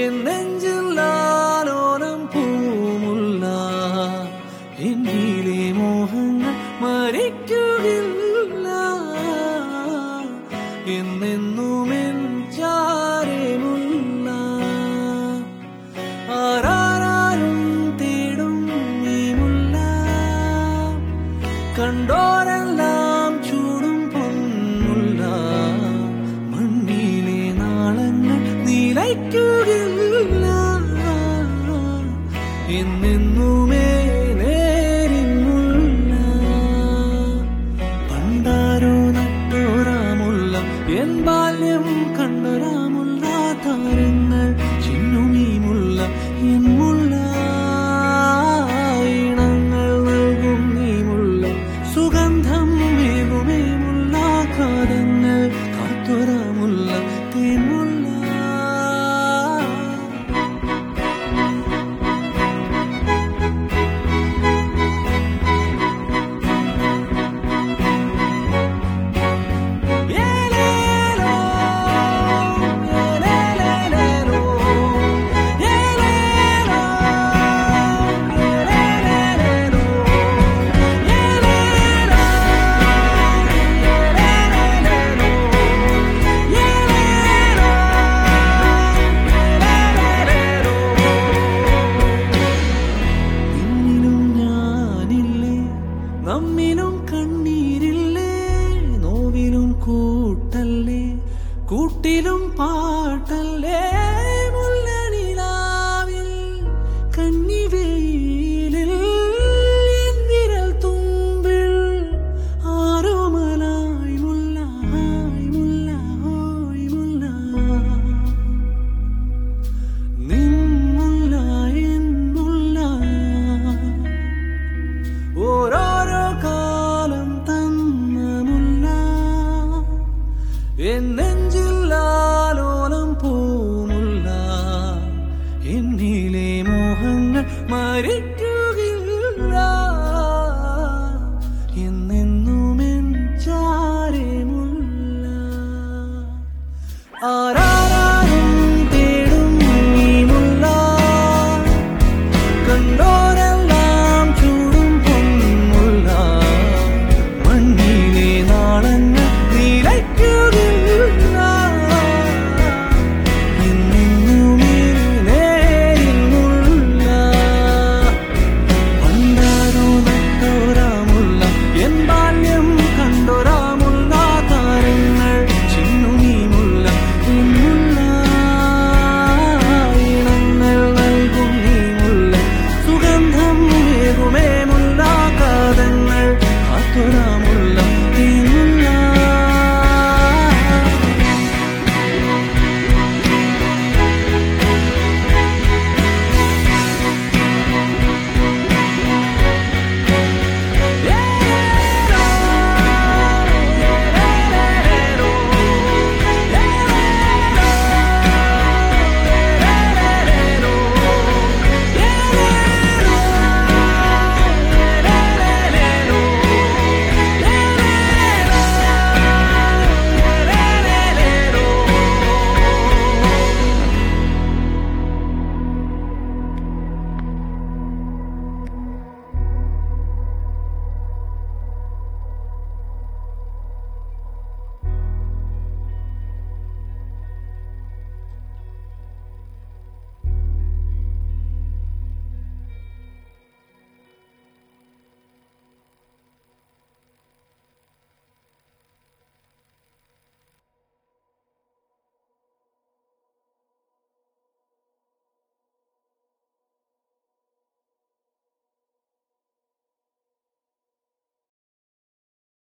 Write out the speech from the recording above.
N നെഞ്ചിലാലോലം പൂമുല്ല എന്നിലെ മോഹങ്ങൾ മരിക്കുകയില്ല എന്നെന്നുമെൻ ചാരമുല്ല ആരാരും തേടും ഈ മുല്ല കണ്ടോരെല്ലാം ചൂടും പൊന്മുല്ല മണ്ണിലെ നാളങ്ങൾ നിലയ്ക്കുകയില്ല എന്നെന്നുമേ നേരിന്മുല്ല പണ്ടാരോ നട്ടോരാമുല്ല എൻ ബാല്യം കണ്ടൊരാമുല്ല താരങ്ങൾ ചിന്നുമീ മുല്ല എൻ മുല്ല ഇണങ്ങൾ നൽകും നീ മുല്ല സുഗന്ധം മേകുമേ മുല്ല കാതങ്ങൾ കാത്തൊരാമുല്ല തേൻമുല്ല നമ്മിലും കണ്ണീരില്ലേ നോവിലും കൂട്ടല്ലേ കൂട്ടിലും പാട്ടല്ലേ മുല്ലനിലാവിൽ കന്നിവെയിലിൽ എൻ വിരൽ തുമ്പിൽ ആരോമലായി മുല്ല മുല്ല മുല്ല നിൻ മുല്ല എൻ മുല്ല ഓരോരോ കാലം തന്ന മുല്ല എൻ നെഞ്ചിലാലോലം പൂമുല്ല എന്നിലെ മോഹങ്ങൾ മരിക്കുകയില്ല എന്നെന്നുമെൻ ചാരമുല്ല